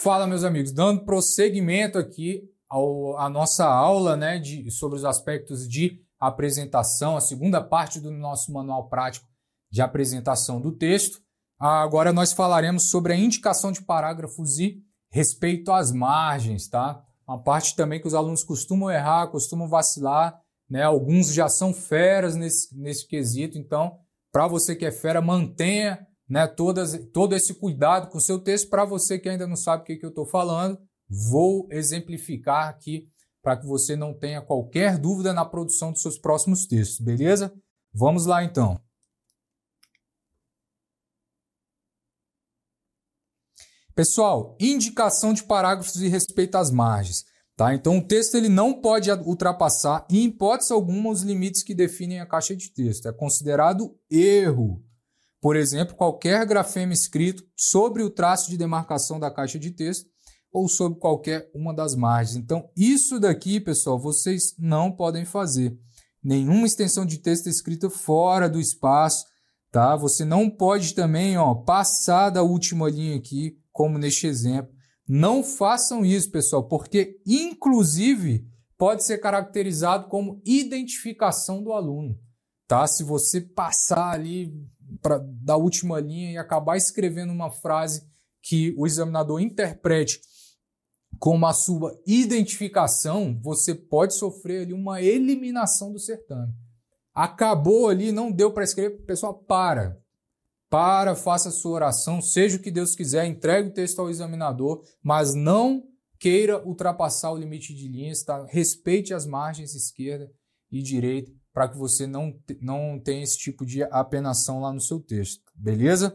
Fala, meus amigos, dando prosseguimento aqui à nossa aula, né, sobre os aspectos de apresentação, a segunda parte do nosso manual prático de apresentação do texto. Agora nós falaremos sobre a indicação de parágrafos e respeito às margens, tá? Uma parte também que os alunos costumam errar, costumam vacilar, né? Alguns já são feras nesse quesito, então, para você que é fera, mantenha, né, todo esse cuidado com o seu texto. Para você que ainda não sabe o que eu estou falando, vou exemplificar aqui para que você não tenha qualquer dúvida na produção dos seus próximos textos, beleza? Vamos lá então. Pessoal, indicação de parágrafos e respeito às margens, tá? Então o texto ele não pode ultrapassar, em hipótese alguma, os limites que definem a caixa de texto. É considerado erro. Por exemplo, qualquer grafema escrito sobre o traço de demarcação da caixa de texto ou sobre qualquer uma das margens. Então, isso daqui, pessoal, vocês não podem fazer. Nenhuma extensão de texto escrita fora do espaço, tá? Você não pode também, passar da última linha aqui, como neste exemplo. Não façam isso, pessoal, porque, inclusive, pode ser caracterizado como identificação do aluno, tá? Se você passar ali da última linha e acabar escrevendo uma frase que o examinador interprete como a sua identificação, você pode sofrer ali uma eliminação do certame. Acabou ali, não deu para escrever, pessoal, para, faça a sua oração, seja o que Deus quiser, entregue o texto ao examinador, mas não queira ultrapassar o limite de linhas, tá? Respeite as margens esquerda e direita, para que você não tenha esse tipo de apenação lá no seu texto, beleza?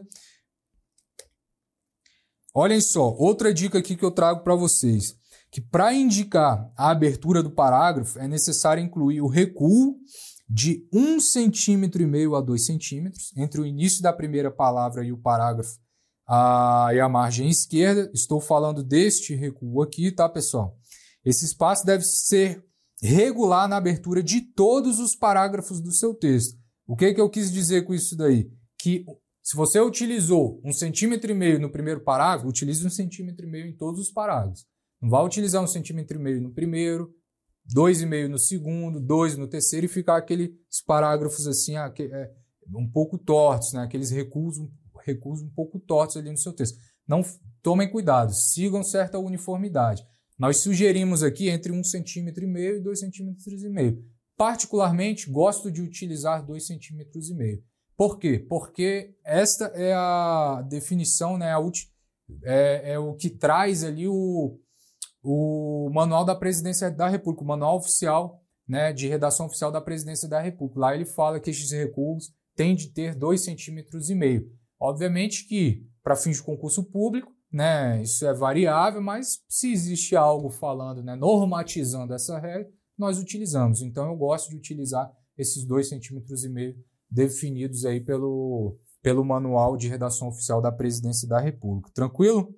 Olhem só, outra dica aqui que eu trago para vocês, que para indicar a abertura do parágrafo é necessário incluir o recuo de 1,5 cm a 2 cm entre o início da primeira palavra e o parágrafo e a margem esquerda. Estou falando deste recuo aqui, tá, pessoal? Esse espaço deve ser regular na abertura de todos os parágrafos do seu texto. O que eu quis dizer com isso daí? Que se você utilizou 1,5 cm no primeiro parágrafo, utilize 1,5 cm em todos os parágrafos. Não vai utilizar 1,5 cm no primeiro, 2,5 no segundo, 2 no terceiro e ficar aqueles parágrafos assim, um pouco tortos, né? Aqueles recuos um pouco tortos ali no seu texto. Não tomem cuidado, sigam certa uniformidade. Nós sugerimos aqui entre 1,5 cm e 2,5 cm. Particularmente, gosto de utilizar 2,5 cm. Por quê? Porque esta é a definição, né? É o que traz ali o Manual da Presidência da República, o Manual Oficial, né, de Redação Oficial da Presidência da República. Lá ele fala que estes recuos têm de ter 2,5 cm. Obviamente que, para fins de concurso público, né, isso é variável, mas se existe algo falando, né, normatizando essa regra, nós utilizamos. Então eu gosto de utilizar esses 2,5 cm definidos aí pelo Manual de Redação Oficial da Presidência da República. Tranquilo?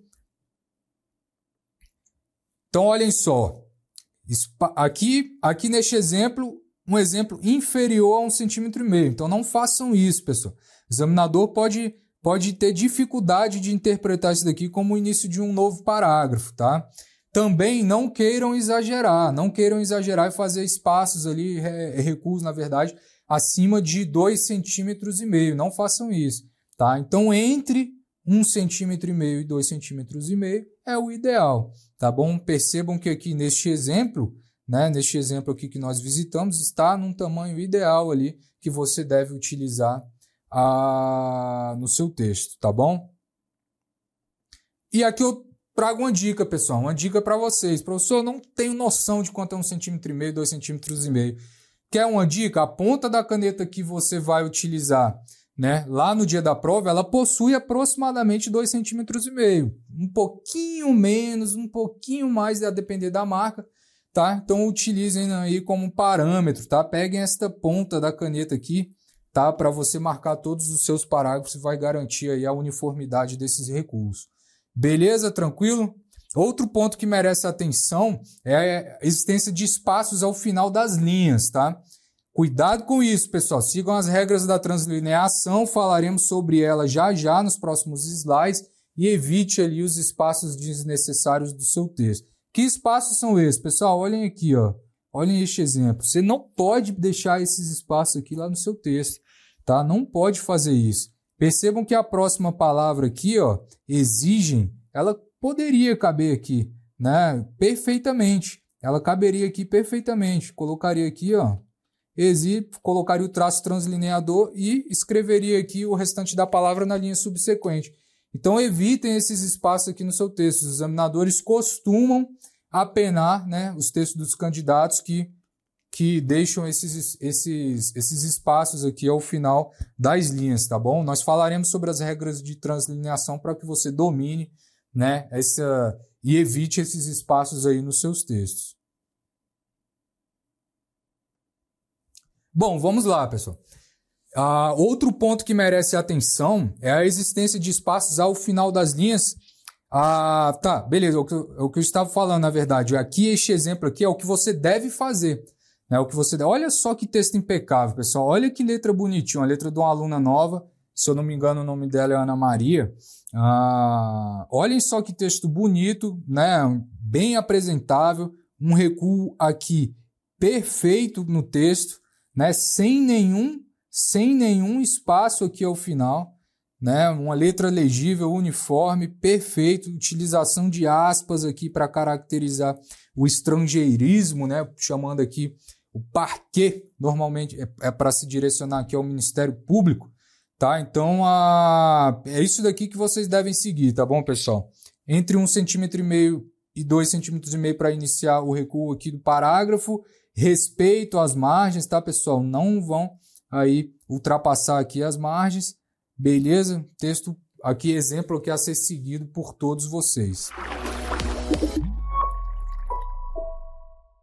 Então, olhem só. Aqui neste exemplo, um exemplo inferior a 1,5 cm. Então, não façam isso, pessoal. O examinador pode ter dificuldade de interpretar isso daqui como o início de um novo parágrafo, tá? Também não queiram exagerar e fazer espaços ali, recuos, na verdade, acima de 2,5 cm. Não façam isso, tá? Então, entre 1,5 cm e 2,5 cm é o ideal, tá bom? Percebam que aqui neste exemplo, né, neste exemplo aqui que nós visitamos, está num tamanho ideal ali que você deve utilizar no seu texto, tá bom? E aqui eu trago uma dica, pessoal, uma dica para vocês. Professor, eu não tenho noção de quanto é 1,5 cm, 2,5 cm. Quer uma dica? A ponta da caneta que você vai utilizar, né, lá no dia da prova, ela possui aproximadamente 2,5 cm. Um pouquinho menos, um pouquinho mais, a depender da marca, tá? Então utilizem aí como parâmetro, tá? Peguem esta ponta da caneta aqui, tá? Para você marcar todos os seus parágrafos e vai garantir aí a uniformidade desses recuos. Beleza? Tranquilo? Outro ponto que merece atenção é a existência de espaços ao final das linhas, tá? Cuidado com isso, pessoal. Sigam as regras da translineação, falaremos sobre ela já nos próximos slides. e evite ali os espaços desnecessários do seu texto. Que espaços são esses? Pessoal, olhem aqui, ó. Olhem este exemplo. Você não pode deixar esses espaços aqui lá no seu texto, tá? Não pode fazer isso. Percebam que a próxima palavra aqui, ó, exigem, ela poderia caber aqui, né? Perfeitamente. Ela caberia aqui perfeitamente. Colocaria aqui, ó, colocaria o traço translineador e escreveria aqui o restante da palavra na linha subsequente. Então, evitem esses espaços aqui no seu texto. Os examinadores costumam apenar, né, os textos dos candidatos que deixam esses espaços aqui ao final das linhas, tá bom? Nós falaremos sobre as regras de translineação para que você domine, né, e evite esses espaços aí nos seus textos. Bom, vamos lá, pessoal. Outro ponto que merece atenção é a existência de espaços ao final das linhas. Tá, beleza, o que eu estava falando, na verdade. Aqui, este exemplo aqui é o que você deve fazer. Né? Olha só que texto impecável, pessoal. Olha que letra bonitinha, a letra de uma aluna nova. Se eu não me engano, o nome dela é Ana Maria. Olhem só que texto bonito, né? Bem apresentável. Um recuo aqui perfeito no texto, né? Sem nenhum espaço aqui ao final, né? Uma letra legível, uniforme, perfeito, utilização de aspas aqui para caracterizar o estrangeirismo, né? Chamando aqui o parquet, normalmente é para se direcionar aqui ao Ministério Público, tá? Então, é isso daqui que vocês devem seguir, tá bom, pessoal? Entre 1,5 cm e 2,5 cm para iniciar o recuo aqui do parágrafo, respeito às margens, tá, pessoal? Não vão aí ultrapassar aqui as margens, beleza? Texto aqui, exemplo aqui a ser seguido por todos vocês.